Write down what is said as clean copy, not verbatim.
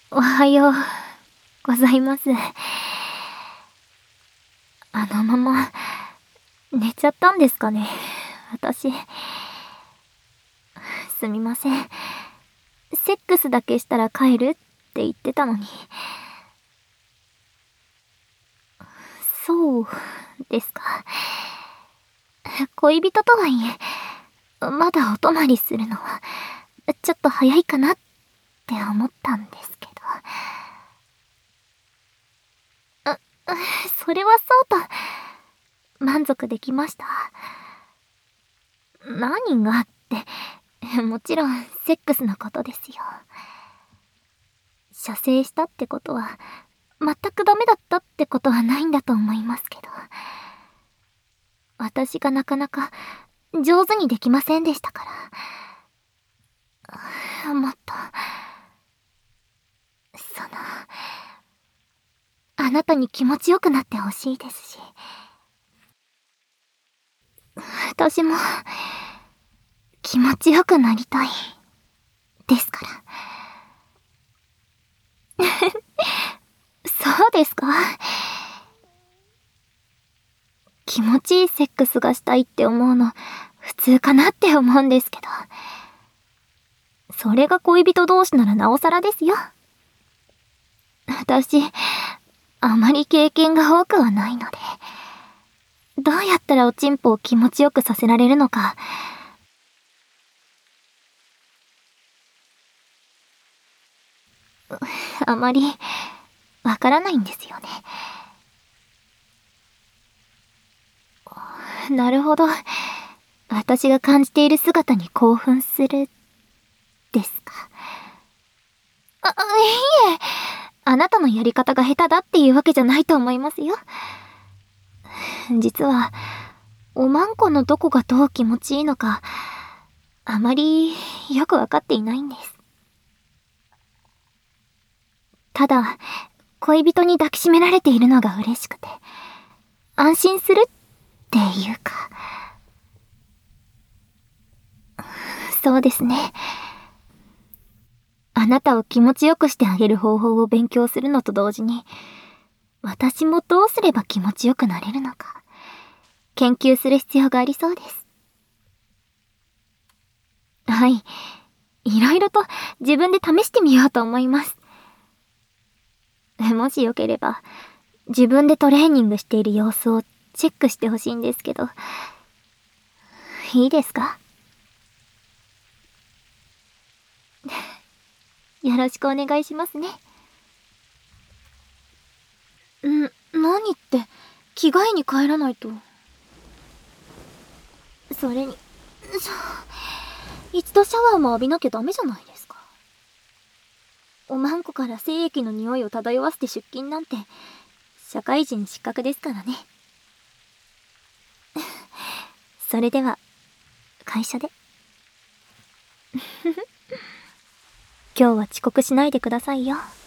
おはようございます。あのまま寝ちゃったんですかね、私。すみません。セックスだけしたら帰るって言ってたのに。そうですか。恋人とはいえ、まだお泊まりするのはちょっと早いかなって思ったんですけど。それはそうと満足できました。何がって、もちろんセックスのことですよ。射精したってことは全くダメだったってことはないんだと思いますけど、私がなかなか上手にできませんでしたから。もっとあなたに気持ちよくなってほしいですし、私も気持ちよくなりたいですから。そうですか？気持ちいいセックスがしたいって思うの普通かなって思うんですけど、それが恋人同士ならなおさらですよ。私あまり経験が多くはないので、どうやったらおちんぽを気持ちよくさせられるのか、あまりわからないんですよね。なるほど。私が感じている姿に興奮するですか。いえ、あなたのやり方が下手だっていうわけじゃないと思いますよ。実はおまんこのどこがどう気持ちいいのかあまりよくわかっていないんです。ただ恋人に抱きしめられているのが嬉しくて安心するっていうか。そうですね。あなたを気持ちよくしてあげる方法を勉強するのと同時に、私もどうすれば気持ちよくなれるのか研究する必要がありそうです。はい、いろいろと自分で試してみようと思います。もしよければ自分でトレーニングしている様子をチェックしてほしいんですけど、いいですか？よろしくお願いしますね。何って着替えに帰らないと。それに一度シャワーも浴びなきゃダメじゃないですか。おまんこから精液の匂いを漂わせて出勤なんて社会人失格ですからね。それでは会社で。今日は遅刻しないでくださいよ。